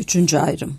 Üçüncü ayrım.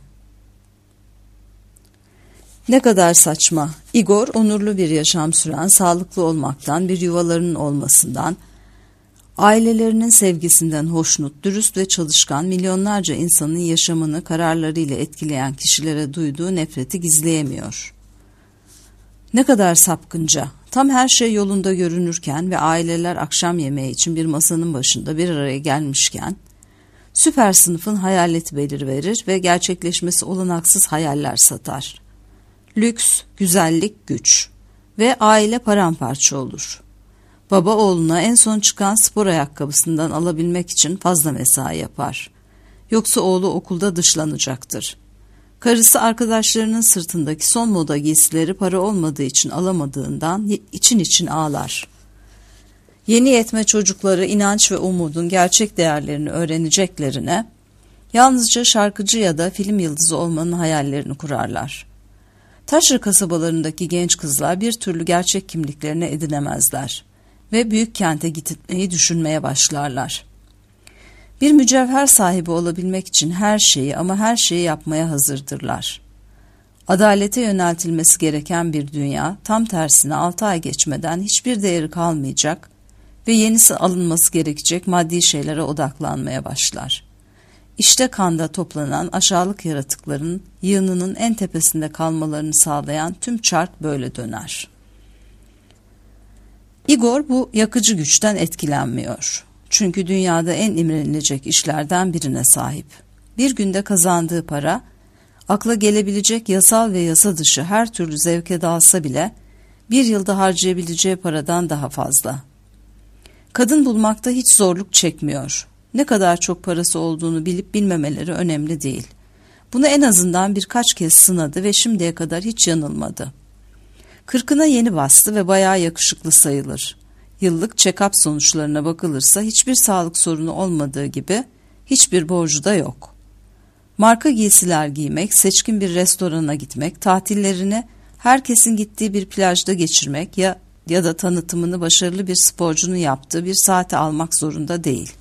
Ne kadar saçma. Igor, onurlu bir yaşam süren, sağlıklı olmaktan, bir yuvalarının olmasından, ailelerinin sevgisinden hoşnut, dürüst ve çalışkan, milyonlarca insanın yaşamını kararlarıyla etkileyen kişilere duyduğu nefreti gizleyemiyor. Ne kadar sapkınca. Tam her şey yolunda görünürken ve aileler akşam yemeği için bir masanın başında bir araya gelmişken, süper sınıfın hayaleti belirverir ve gerçekleşmesi olanaksız hayaller satar. Lüks, güzellik, güç ve aile paramparça olur. Baba oğluna en son çıkan spor ayakkabısından alabilmek için fazla mesai yapar. Yoksa oğlu okulda dışlanacaktır. Karısı arkadaşlarının sırtındaki son moda giysileri para olmadığı için alamadığından için için ağlar. Yeni yetme çocukları inanç ve umudun gerçek değerlerini öğreneceklerine, yalnızca şarkıcı ya da film yıldızı olmanın hayallerini kurarlar. Taşra kasabalarındaki genç kızlar bir türlü gerçek kimliklerini edinemezler ve büyük kente gitmeyi düşünmeye başlarlar. Bir mücevher sahibi olabilmek için her şeyi ama her şeyi yapmaya hazırdırlar. Adalete yöneltilmesi gereken bir dünya, tam tersine 6 ay geçmeden hiçbir değeri kalmayacak ve yenisi alınması gerekecek maddi şeylere odaklanmaya başlar. İşte kanda toplanan aşağılık yaratıkların yığınının en tepesinde kalmalarını sağlayan tüm çark böyle döner. Igor bu yakıcı güçten etkilenmiyor. Çünkü dünyada en imrenilecek işlerden birine sahip. Bir günde kazandığı para, akla gelebilecek yasal ve yasa dışı her türlü zevke dalsa bile bir yılda harcayabileceği paradan daha fazla. Kadın bulmakta hiç zorluk çekmiyor. Ne kadar çok parası olduğunu bilip bilmemeleri önemli değil. Bunu en azından birkaç kez sınadı ve şimdiye kadar hiç yanılmadı. 40'ına yeni bastı ve bayağı yakışıklı sayılır. Yıllık check-up sonuçlarına bakılırsa hiçbir sağlık sorunu olmadığı gibi hiçbir borcu da yok. Marka giysiler giymek, seçkin bir restorana gitmek, tatillerini herkesin gittiği bir plajda geçirmek ya da tanıtımını başarılı bir sporcunun yaptığı bir saate almak zorunda değil.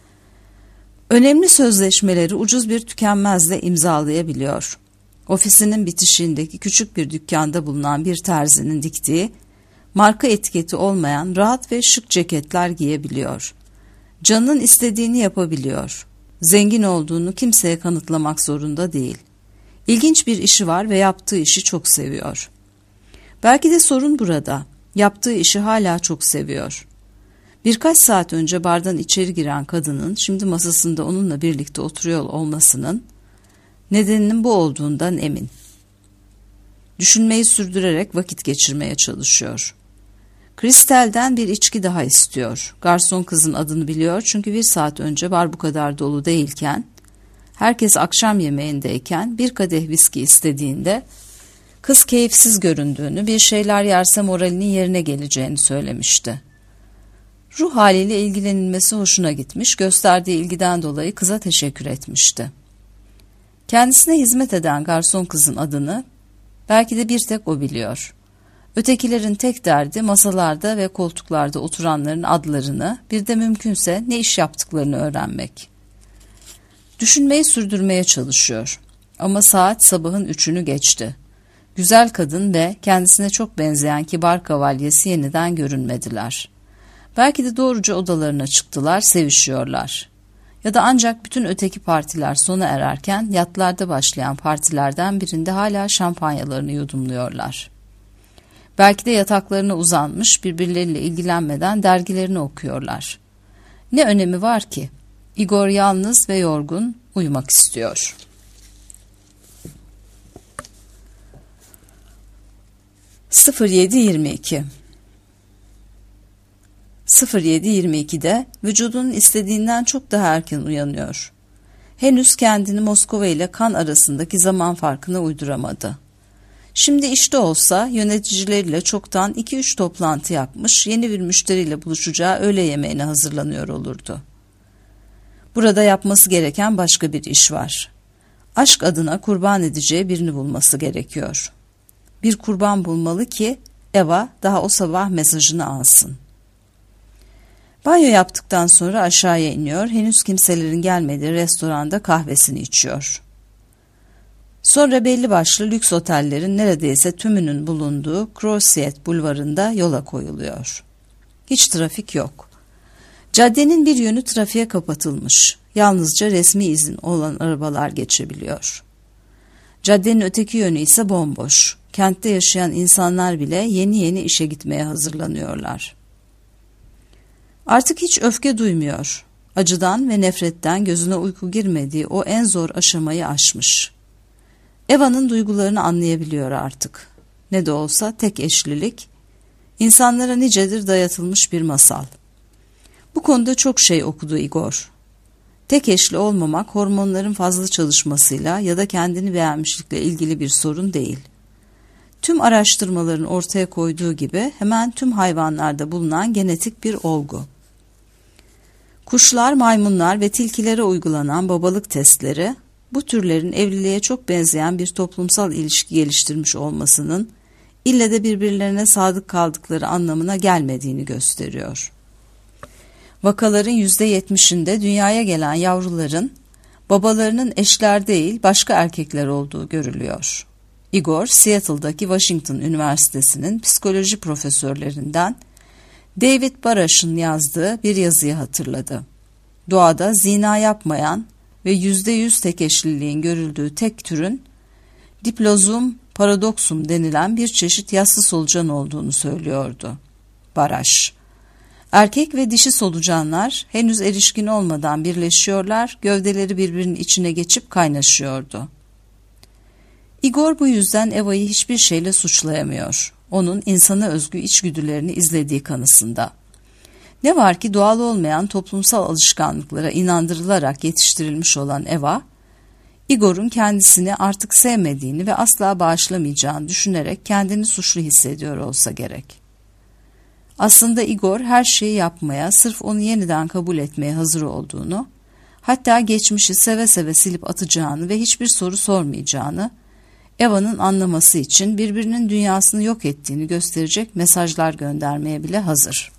Önemli sözleşmeleri ucuz bir tükenmezle imzalayabiliyor. Ofisinin bitişiğindeki küçük bir dükkanda bulunan bir terzinin diktiği, marka etiketi olmayan rahat ve şık ceketler giyebiliyor. Canının istediğini yapabiliyor. Zengin olduğunu kimseye kanıtlamak zorunda değil. İlginç bir işi var ve yaptığı işi çok seviyor. Belki de sorun burada. Yaptığı işi hala çok seviyor. Birkaç saat önce bardan içeri giren kadının şimdi masasında onunla birlikte oturuyor olmasının nedeninin bu olduğundan emin. Düşünmeyi sürdürerek vakit geçirmeye çalışıyor. Kristel'den bir içki daha istiyor. Garson kızın adını biliyor çünkü bir saat önce bar bu kadar dolu değilken, herkes akşam yemeğindeyken bir kadeh viski istediğinde kız keyifsiz göründüğünü, bir şeyler yerse moralinin yerine geleceğini söylemişti. Ruh haliyle ilgilenilmesi hoşuna gitmiş, gösterdiği ilgiden dolayı kıza teşekkür etmişti. Kendisine hizmet eden garson kızın adını belki de bir tek o biliyor. Ötekilerin tek derdi masalarda ve koltuklarda oturanların adlarını, bir de mümkünse ne iş yaptıklarını öğrenmek. Düşünmeyi sürdürmeye çalışıyor. Ama saat sabahın 3'ünü geçti. Güzel kadın ve kendisine çok benzeyen kibar kavalyesi yeniden görünmediler. Belki de doğruca odalarına çıktılar, sevişiyorlar. Ya da ancak bütün öteki partiler sona ererken yatlarda başlayan partilerden birinde hala şampanyalarını yudumluyorlar. Belki de yataklarına uzanmış, birbirleriyle ilgilenmeden dergilerini okuyorlar. Ne önemi var ki? Igor yalnız ve yorgun, uyumak istiyor. (07:22) 07:22'de vücudunun istediğinden çok daha erken uyanıyor. Henüz kendini Moskova ile Kan arasındaki zaman farkına uyduramadı. Şimdi işte olsa yöneticileriyle çoktan 2-3 toplantı yapmış, yeni bir müşteriyle buluşacağı öğle yemeğine hazırlanıyor olurdu. Burada yapması gereken başka bir iş var. Aşk adına kurban edeceği birini bulması gerekiyor. Bir kurban bulmalı ki Eva daha o sabah mesajını alsın. Banyo yaptıktan sonra aşağıya iniyor, henüz kimselerin gelmediği restoranda kahvesini içiyor. Sonra belli başlı lüks otellerin neredeyse tümünün bulunduğu Croisiet bulvarında yola koyuluyor. Hiç trafik yok. Caddenin bir yönü trafiğe kapatılmış. Yalnızca resmi izin olan arabalar geçebiliyor. Caddenin öteki yönü ise bomboş. Kentte yaşayan insanlar bile yeni yeni işe gitmeye hazırlanıyorlar. Artık hiç öfke duymuyor. Acıdan ve nefretten gözüne uyku girmediği o en zor aşamayı aşmış. Eva'nın duygularını anlayabiliyor artık. Ne de olsa tek eşlilik, insanlara nicedir dayatılmış bir masal. Bu konuda çok şey okudu Igor. Tek eşli olmamak hormonların fazla çalışmasıyla ya da kendini beğenmişlikle ilgili bir sorun değil. Tüm araştırmaların ortaya koyduğu gibi hemen tüm hayvanlarda bulunan genetik bir olgu. Kuşlar, maymunlar ve tilkilere uygulanan babalık testleri, bu türlerin evliliğe çok benzeyen bir toplumsal ilişki geliştirmiş olmasının ille de birbirlerine sadık kaldıkları anlamına gelmediğini gösteriyor. Vakaların %70'inde dünyaya gelen yavruların babalarının eşler değil başka erkekler olduğu görülüyor. Igor, Seattle'daki Washington Üniversitesi'nin psikoloji profesörlerinden David Barasch'ın yazdığı bir yazıyı hatırladı. Doğada zina yapmayan ve %100 tek eşliliğin görüldüğü tek türün Diplozum paradoksum denilen bir çeşit yassı solucan olduğunu söylüyordu Barasch. Erkek ve dişi solucanlar henüz erişkin olmadan birleşiyorlar, gövdeleri birbirinin içine geçip kaynaşıyordu. Igor bu yüzden Eva'yı hiçbir şeyle suçlayamıyor. Onun insana özgü içgüdülerini izlediği kanısında. Ne var ki doğal olmayan toplumsal alışkanlıklara inandırılarak yetiştirilmiş olan Eva, Igor'un kendisini artık sevmediğini ve asla bağışlamayacağını düşünerek kendini suçlu hissediyor olsa gerek. Aslında Igor her şeyi yapmaya, sırf onu yeniden kabul etmeye hazır olduğunu, hatta geçmişi seve seve silip atacağını ve hiçbir soru sormayacağını, Eva'nın anlaması için birbirinin dünyasını yok ettiğini gösterecek mesajlar göndermeye bile hazır.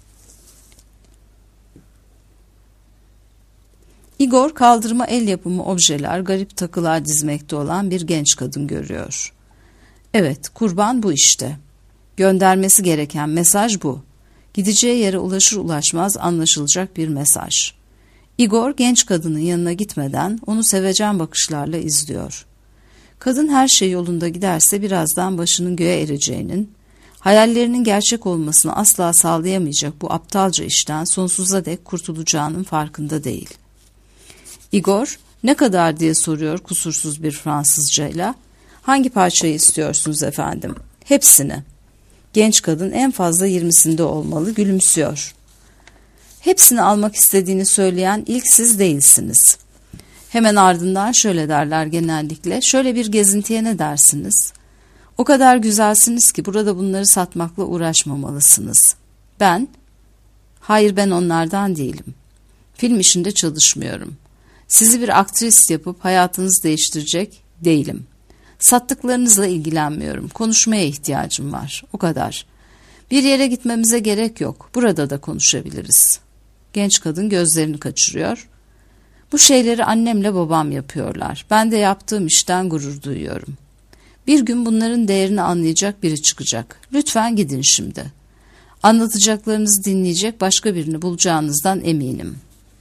Igor kaldırıma el yapımı objeler, garip takılar dizmekte olan bir genç kadın görüyor. Evet, kurban bu işte. Göndermesi gereken mesaj bu. Gideceği yere ulaşır ulaşmaz anlaşılacak bir mesaj. Igor genç kadının yanına gitmeden onu sevecen bakışlarla izliyor. Kadın her şey yolunda giderse birazdan başının göğe ereceğinin, hayallerinin gerçek olmasını asla sağlayamayacak bu aptalca işten sonsuza dek kurtulacağının farkında değil. Igor, ne kadar diye soruyor kusursuz bir Fransızcayla. Hangi parçayı istiyorsunuz efendim? Hepsini. Genç kadın en fazla 20'sinde olmalı, gülümsüyor. Hepsini almak istediğini söyleyen ilk siz değilsiniz. Hemen ardından şöyle derler genellikle, şöyle bir gezintiye ne dersiniz? O kadar güzelsiniz ki burada bunları satmakla uğraşmamalısınız. Hayır ben onlardan değilim. Film işinde çalışmıyorum. Sizi bir aktris yapıp hayatınızı değiştirecek değilim. Sattıklarınızla ilgilenmiyorum. Konuşmaya ihtiyacım var. O kadar. Bir yere gitmemize gerek yok. Burada da konuşabiliriz. Genç kadın gözlerini kaçırıyor. Bu şeyleri annemle babam yapıyorlar. Ben de yaptığım işten gurur duyuyorum. Bir gün bunların değerini anlayacak biri çıkacak. Lütfen gidin şimdi. Anlatacaklarınızı dinleyecek başka birini bulacağınızdan eminim.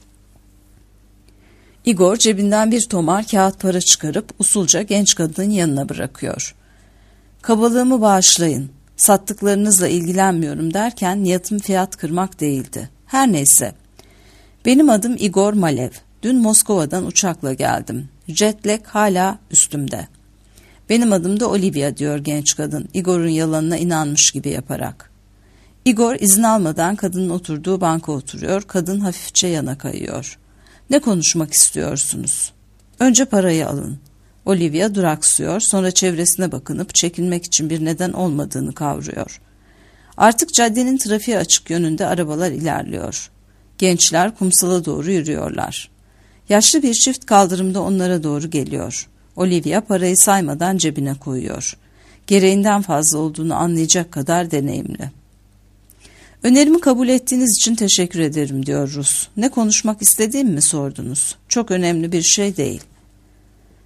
Igor cebinden bir tomar kağıt para çıkarıp usulca genç kadının yanına bırakıyor. Kabalığımı bağışlayın. Sattıklarınızla ilgilenmiyorum derken niyetim fiyat kırmak değildi. Her neyse. Benim adım Igor Malev. Dün Moskova'dan uçakla geldim. Jet lag hala üstümde. Benim adım da Olivia diyor genç kadın Igor'un yalanına inanmış gibi yaparak. Igor izin almadan kadının oturduğu banka oturuyor. Kadın hafifçe yana kayıyor. Ne konuşmak istiyorsunuz? Önce parayı alın. Olivia duraksıyor, sonra çevresine bakınıp çekilmek için bir neden olmadığını kavruyor. Artık caddenin trafiğe açık yönünde arabalar ilerliyor. Gençler kumsala doğru yürüyorlar. Yaşlı bir çift kaldırımda onlara doğru geliyor. Olivia parayı saymadan cebine koyuyor. Gereğinden fazla olduğunu anlayacak kadar deneyimli. Önerimi kabul ettiğiniz için teşekkür ederim diyor Rus. Ne konuşmak istediğimi mi sordunuz? Çok önemli bir şey değil.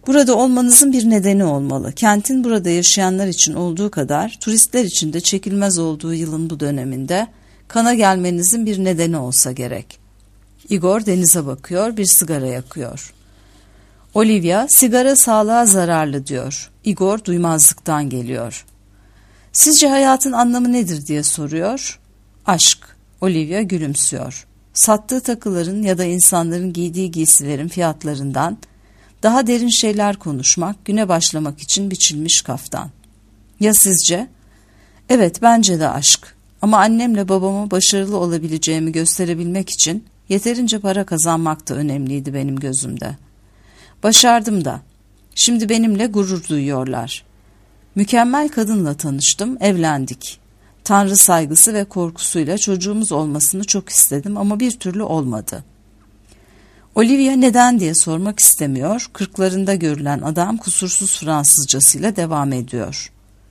Burada olmanızın bir nedeni olmalı. Kentin burada yaşayanlar için olduğu kadar turistler için de çekilmez olduğu yılın bu döneminde kana gelmenizin bir nedeni olsa gerek. Igor denize bakıyor, bir sigara yakıyor. Olivia, sigara sağlığa zararlı diyor. Igor duymazlıktan geliyor. Sizce hayatın anlamı nedir diye soruyor. Aşk. Olivia gülümsüyor. Sattığı takıların ya da insanların giydiği giysilerin fiyatlarından daha derin şeyler konuşmak, güne başlamak için biçilmiş kaftan. Ya sizce? Evet, bence de aşk. Ama annemle babama başarılı olabileceğimi gösterebilmek için yeterince para kazanmak da önemliydi benim gözümde. Başardım da. Şimdi benimle gurur duyuyorlar. Mükemmel kadınla tanıştım, evlendik. Tanrı saygısı ve korkusuyla çocuğumuz olmasını çok istedim ama bir türlü olmadı. Olivia neden diye sormak istemiyor, 40'larında görülen adam kusursuz Fransızcasıyla devam ediyor.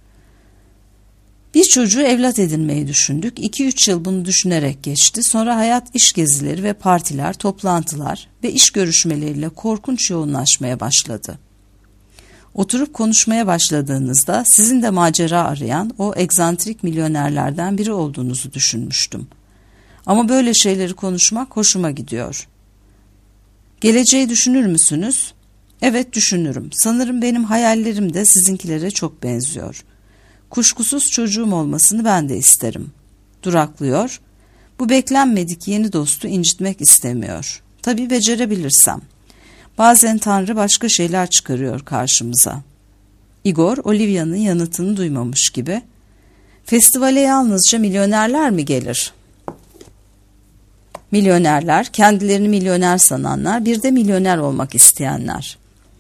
Bir çocuğu evlat edinmeyi düşündük. 2-3 yıl bunu düşünerek geçti. Sonra hayat iş gezileri ve partiler, toplantılar ve iş görüşmeleriyle korkunç yoğunlaşmaya başladı. Oturup konuşmaya başladığınızda sizin de macera arayan o egzantrik milyonerlerden biri olduğunuzu düşünmüştüm. Ama böyle şeyleri konuşmak hoşuma gidiyor. Geleceği düşünür müsünüz? Evet, düşünürüm. Sanırım benim hayallerim de sizinkilere çok benziyor. Kuşkusuz çocuğum olmasını ben de isterim. Duraklıyor. Bu beklenmedik yeni dostu incitmek istemiyor. Tabii becerebilirsem. Bazen Tanrı başka şeyler çıkarıyor karşımıza. Igor, Olivia'nın yanıtını duymamış gibi. Festivale yalnızca milyonerler mi gelir? Milyonerler, kendilerini milyoner sananlar, bir de milyoner olmak isteyenler.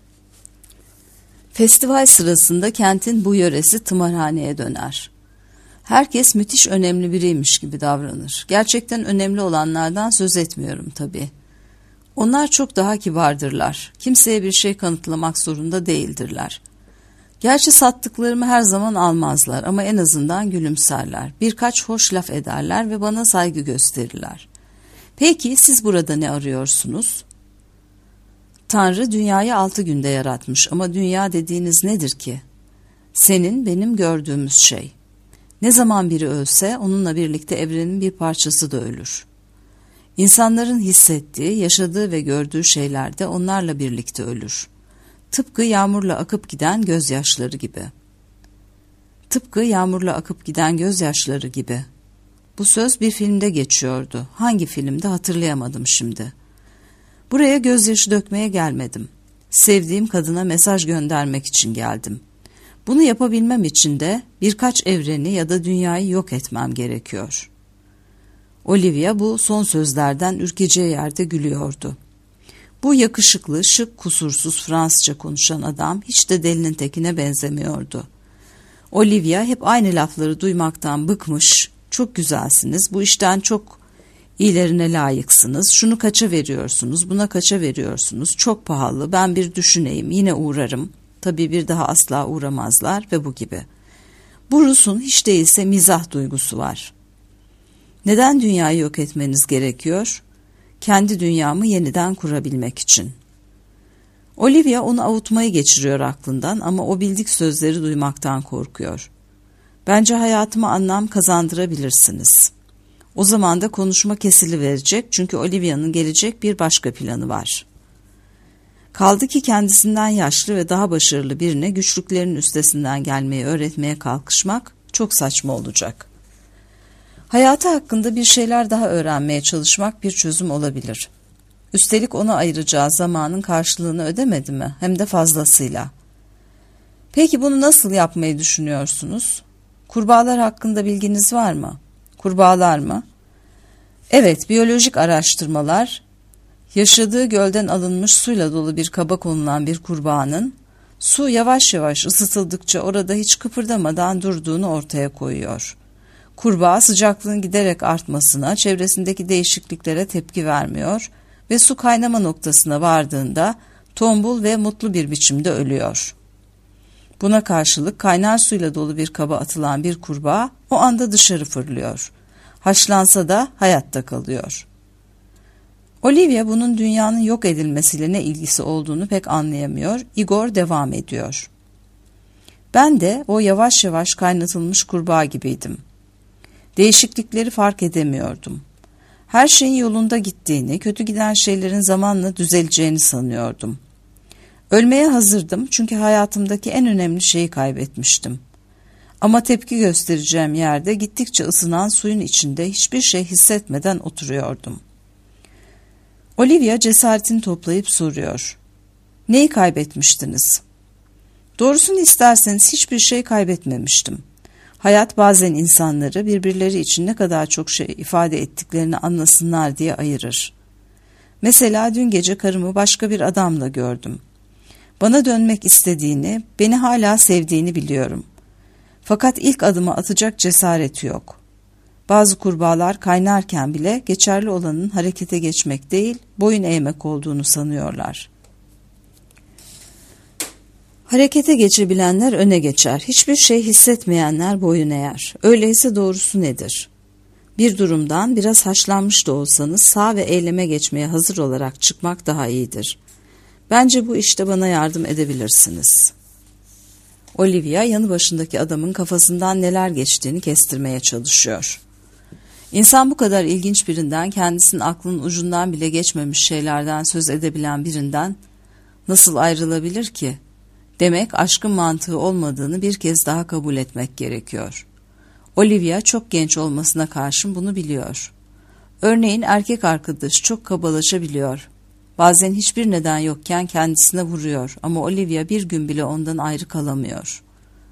Festival sırasında kentin bu yöresi tımarhaneye döner. Herkes müthiş önemli biriymiş gibi davranır. Gerçekten önemli olanlardan söz etmiyorum tabii. Onlar çok daha kibardırlar. Kimseye bir şey kanıtlamak zorunda değildirler. Gerçi sattıklarımı her zaman almazlar ama en azından gülümserler. Birkaç hoş laf ederler ve bana saygı gösterirler. Peki siz burada ne arıyorsunuz? Tanrı dünyayı 6 günde yaratmış ama dünya dediğiniz nedir ki? Senin, benim gördüğümüz şey. Ne zaman biri ölse onunla birlikte evrenin bir parçası da ölür. İnsanların hissettiği, yaşadığı ve gördüğü şeyler de onlarla birlikte ölür. Tıpkı yağmurla akıp giden gözyaşları gibi. Tıpkı yağmurla akıp giden gözyaşları gibi. Bu söz bir filmde geçiyordu. Hangi filmde hatırlayamadım şimdi. Buraya gözyaşı dökmeye gelmedim. Sevdiğim kadına mesaj göndermek için geldim. Bunu yapabilmem için de birkaç evreni ya da dünyayı yok etmem gerekiyor. Olivia bu son sözlerden ürkeceği yerde gülüyordu. Bu yakışıklı, şık, kusursuz Fransızca konuşan adam hiç de delinin tekine benzemiyordu. Olivia hep aynı lafları duymaktan bıkmış, çok güzelsiniz, bu işten çok iyilerine layıksınız, şunu kaça veriyorsunuz, buna kaça veriyorsunuz, çok pahalı, ben bir düşüneyim, yine uğrarım, tabii bir daha asla uğramazlar ve bu gibi. Bu Rus'un hiç değilse mizah duygusu var. Neden dünyayı yok etmeniz gerekiyor? Kendi dünyamı yeniden kurabilmek için. Olivia onu avutmayı geçiriyor aklından ama o bildik sözleri duymaktan korkuyor. Bence hayatıma anlam kazandırabilirsiniz. O zaman da konuşma kesiliverecek çünkü Olivia'nın gelecek bir başka planı var. Kaldı ki kendisinden yaşlı ve daha başarılı birine güçlüklerin üstesinden gelmeyi öğretmeye kalkışmak çok saçma olacak. Hayatı hakkında bir şeyler daha öğrenmeye çalışmak bir çözüm olabilir. Üstelik ona ayıracağı zamanın karşılığını ödemedi mi? Hem de fazlasıyla. Peki bunu nasıl yapmayı düşünüyorsunuz? Kurbağalar hakkında bilginiz var mı? Kurbağalar mı? Evet, biyolojik araştırmalar, yaşadığı gölden alınmış suyla dolu bir kaba konulan bir kurbağanın, su yavaş yavaş ısıtıldıkça orada hiç kıpırdamadan durduğunu ortaya koyuyor. Kurbağa sıcaklığın giderek artmasına, çevresindeki değişikliklere tepki vermiyor ve su kaynama noktasına vardığında tombul ve mutlu bir biçimde ölüyor. Buna karşılık kaynar suyla dolu bir kaba atılan bir kurbağa o anda dışarı fırlıyor. Haşlansa da hayatta kalıyor. Olivia bunun dünyanın yok edilmesiyle ne ilgisi olduğunu pek anlayamıyor. Igor devam ediyor. Ben de o yavaş yavaş kaynatılmış kurbağa gibiydim. Değişiklikleri fark edemiyordum. Her şeyin yolunda gittiğini, kötü giden şeylerin zamanla düzeleceğini sanıyordum. Ölmeye hazırdım çünkü hayatımdaki en önemli şeyi kaybetmiştim. Ama tepki göstereceğim yerde gittikçe ısınan suyun içinde hiçbir şey hissetmeden oturuyordum. Olivia cesaretini toplayıp soruyor. Neyi kaybetmiştiniz? Doğrusunu isterseniz hiçbir şey kaybetmemiştim. Hayat bazen insanları birbirleri için ne kadar çok şey ifade ettiklerini anlasınlar diye ayırır. Mesela dün gece karımı başka bir adamla gördüm. Bana dönmek istediğini, beni hala sevdiğini biliyorum. Fakat ilk adımı atacak cesareti yok. Bazı kurbağalar kaynarken bile geçerli olanın harekete geçmek değil, boyun eğmek olduğunu sanıyorlar. Harekete geçebilenler öne geçer, hiçbir şey hissetmeyenler boyun eğer. Öyleyse doğrusu nedir? Bir durumdan biraz haşlanmış da olsanız sağ ve eyleme geçmeye hazır olarak çıkmak daha iyidir. Bence bu işte bana yardım edebilirsiniz. Olivia yanı başındaki adamın kafasından neler geçtiğini kestirmeye çalışıyor. İnsan bu kadar ilginç birinden, kendisinin aklının ucundan bile geçmemiş şeylerden söz edebilen birinden nasıl ayrılabilir ki? Demek aşkın mantığı olmadığını bir kez daha kabul etmek gerekiyor. Olivia çok genç olmasına karşın bunu biliyor. Örneğin erkek arkadaşı çok kabalaşabiliyor. Bazen hiçbir neden yokken kendisine vuruyor ama Olivia bir gün bile ondan ayrı kalamıyor.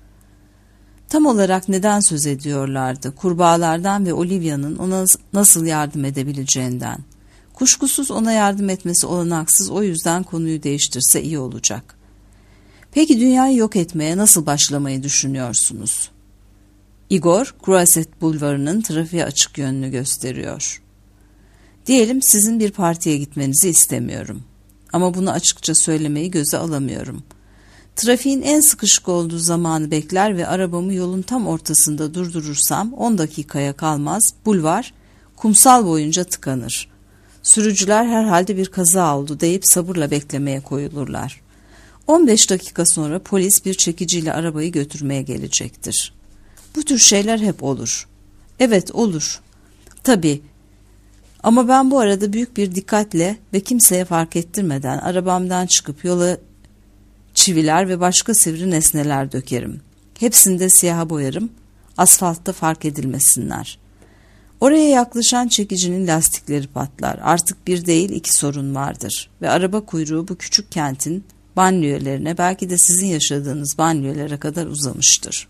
Tam olarak neden söz ediyorlardı? Kurbağalardan ve Olivia'nın ona nasıl yardım edebileceğinden. Kuşkusuz ona yardım etmesi olanaksız, o yüzden konuyu değiştirse iyi olacak. Peki dünyayı yok etmeye nasıl başlamayı düşünüyorsunuz? Igor, Croisset Bulvarı'nın trafiğe açık yönünü gösteriyor. Diyelim sizin bir partiye gitmenizi istemiyorum. Ama bunu açıkça söylemeyi göze alamıyorum. Trafiğin en sıkışık olduğu zamanı bekler ve arabamı yolun tam ortasında durdurursam 10 dakikaya kalmaz bulvar kumsal boyunca tıkanır. Sürücüler herhalde bir kaza oldu deyip sabırla beklemeye koyulurlar. 15 dakika sonra polis bir çekiciyle arabayı götürmeye gelecektir. Bu tür şeyler hep olur. Evet, olur. Tabii. Ama ben bu arada büyük bir dikkatle ve kimseye fark ettirmeden arabamdan çıkıp yola çiviler ve başka sivri nesneler dökerim. Hepsini de siyaha boyarım, asfaltta fark edilmesinler. Oraya yaklaşan çekicinin lastikleri patlar. Artık bir değil 2 sorun vardır. Ve araba kuyruğu bu küçük kentin banliyölerine, belki de sizin yaşadığınız banliyölere kadar uzamıştır.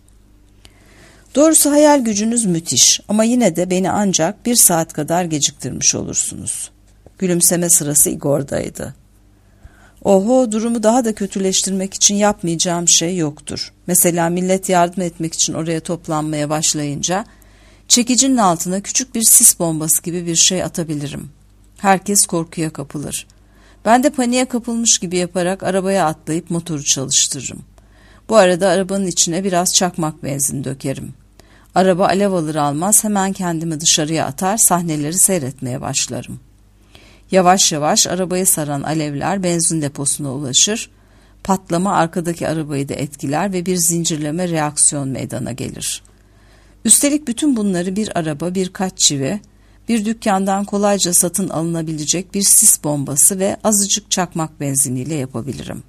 Doğrusu hayal gücünüz müthiş ama yine de beni ancak 1 saat kadar geciktirmiş olursunuz. Gülümseme sırası Igor'daydı. Oho, durumu daha da kötüleştirmek için yapmayacağım şey yoktur. Mesela millet yardım etmek için oraya toplanmaya başlayınca çekicinin altına küçük bir sis bombası gibi bir şey atabilirim. Herkes korkuya kapılır. Ben de paniğe kapılmış gibi yaparak arabaya atlayıp motoru çalıştırırım. Bu arada arabanın içine biraz çakmak benzin dökerim. Araba alev alır almaz hemen kendimi dışarıya atar, sahneleri seyretmeye başlarım. Yavaş yavaş arabayı saran alevler benzin deposuna ulaşır, patlama arkadaki arabayı da etkiler ve bir zincirleme reaksiyon meydana gelir. Üstelik bütün bunları bir araba, birkaç çivi, bir dükkandan kolayca satın alınabilecek bir sis bombası ve azıcık çakmak benziniyle yapabilirim.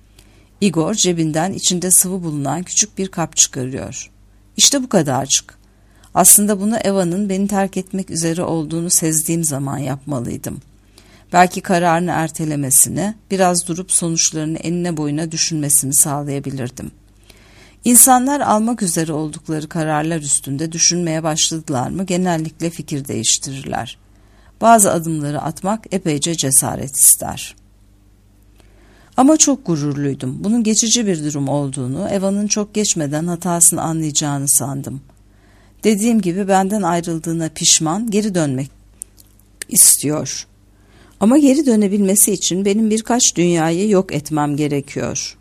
Igor cebinden içinde sıvı bulunan küçük bir kap çıkarıyor. İşte bu kadarcık. Aslında bunu Eva'nın beni terk etmek üzere olduğunu sezdiğim zaman yapmalıydım. Belki kararını ertelemesini, biraz durup sonuçlarını enine boyuna düşünmesini sağlayabilirdim. İnsanlar almak üzere oldukları kararlar üstünde düşünmeye başladılar mı genellikle fikir değiştirirler. Bazı adımları atmak epeyce cesaret ister. Ama çok gururluydum. Bunun geçici bir durum olduğunu, Eva'nın çok geçmeden hatasını anlayacağını sandım. Dediğim gibi benden ayrıldığına pişman, geri dönmek istiyor. Ama geri dönebilmesi için benim birkaç dünyayı yok etmem gerekiyor.